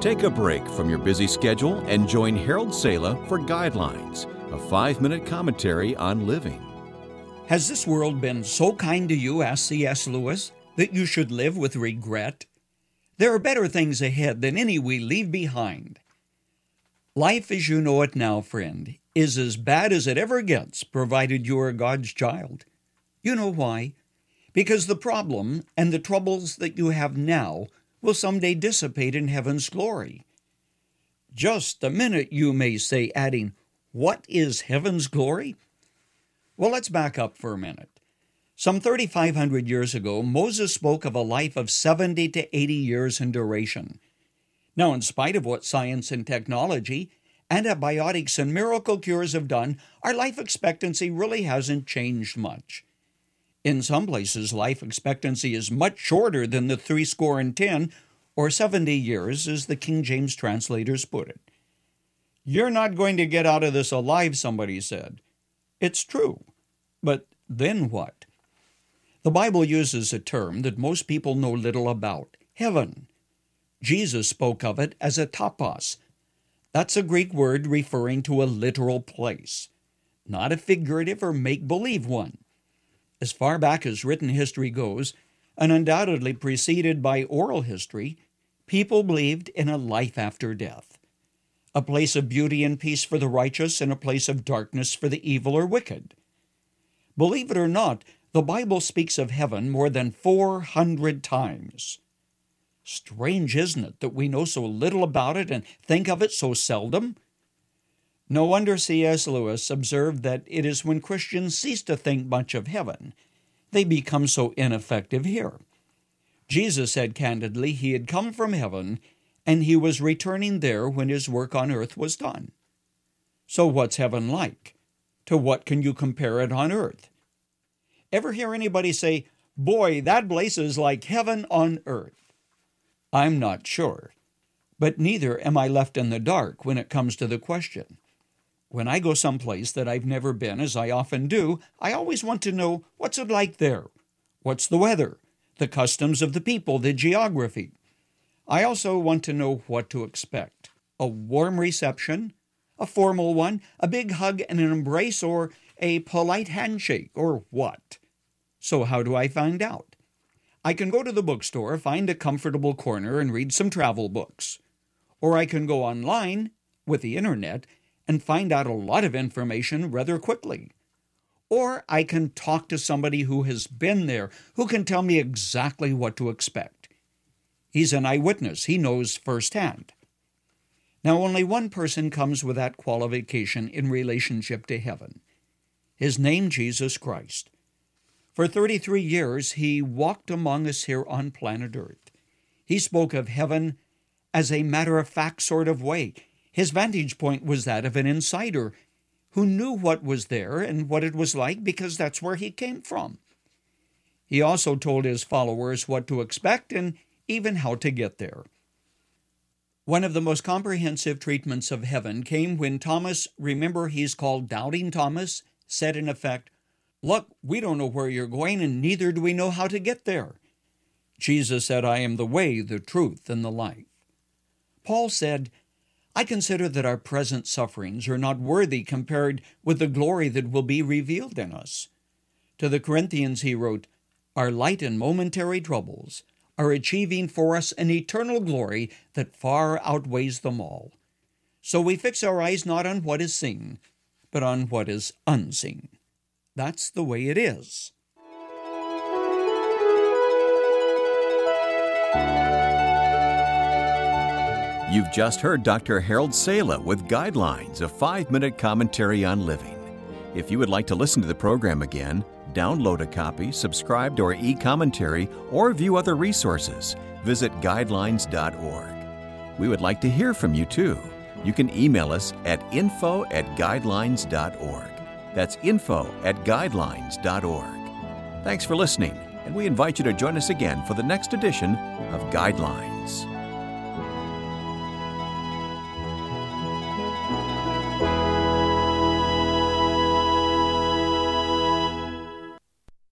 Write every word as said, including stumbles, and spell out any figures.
Take a break from your busy schedule and join Harold Sala for Guidelines, a five-minute commentary on living. Has this world been so kind to you, asked C S Lewis, that you should live with regret? There are better things ahead than any we leave behind. Life as you know it now, friend, is as bad as it ever gets, provided you are God's child. You know why? Because the problem and the troubles that you have now will someday dissipate in heaven's glory. Just a minute, you may say, adding, what is heaven's glory? Well, let's back up for a minute. Some thirty-five hundred years ago, Moses spoke of a life of seventy to eighty years in duration. Now, in spite of what science and technology, antibiotics and miracle cures have done, our life expectancy really hasn't changed much. In some places, life expectancy is much shorter than the three score and ten, or seventy years, as the King James translators put it. You're not going to get out of this alive, somebody said. It's true, but then what? The Bible uses a term that most people know little about, heaven. Jesus spoke of it as a topos. That's a Greek word referring to a literal place, not a figurative or make-believe one. As far back as written history goes, and undoubtedly preceded by oral history, people believed in a life after death, a place of beauty and peace for the righteous and a place of darkness for the evil or wicked. Believe it or not, the Bible speaks of heaven more than four hundred times. Strange, isn't it, that we know so little about it and think of it so seldom? No wonder C S Lewis observed that it is when Christians cease to think much of heaven, they become so ineffective here. Jesus said candidly he had come from heaven, and he was returning there when his work on earth was done. So what's heaven like? To what can you compare it on earth? Ever hear anybody say, boy, that place is like heaven on earth? I'm not sure, but neither am I left in the dark when it comes to the question. When I go someplace that I've never been, as I often do, I always want to know, what's it like there? What's the weather? The customs of the people, the geography? I also want to know what to expect. A warm reception? A formal one? A big hug and an embrace? Or a polite handshake? Or what? So how do I find out? I can go to the bookstore, find a comfortable corner, and read some travel books. Or I can go online, with the internet, and find out a lot of information rather quickly. Or I can talk to somebody who has been there, who can tell me exactly what to expect. He's an eyewitness. He knows firsthand. Now, only one person comes with that qualification in relationship to heaven. His name, Jesus Christ. For thirty-three years, he walked among us here on planet Earth. He spoke of heaven as a matter-of-fact sort of way. His vantage point was that of an insider who knew what was there and what it was like because that's where he came from. He also told his followers what to expect and even how to get there. One of the most comprehensive treatments of heaven came when Thomas, remember he's called Doubting Thomas, said in effect, look, we don't know where you're going and neither do we know how to get there. Jesus said, I am the way, the truth, and the life. Paul said, I consider that our present sufferings are not worthy compared with the glory that will be revealed in us. To the Corinthians he wrote, our light and momentary troubles are achieving for us an eternal glory that far outweighs them all. So we fix our eyes not on what is seen, but on what is unseen. That's the way it is. You've just heard Doctor Harold Sala with Guidelines, a five-minute commentary on living. If you would like to listen to the program again, download a copy, subscribe to our e-commentary, or view other resources, visit guidelines dot org. We would like to hear from you, too. You can email us at info at guidelines dot org. That's info at guidelines dot org. Thanks for listening, and we invite you to join us again for the next edition of Guidelines.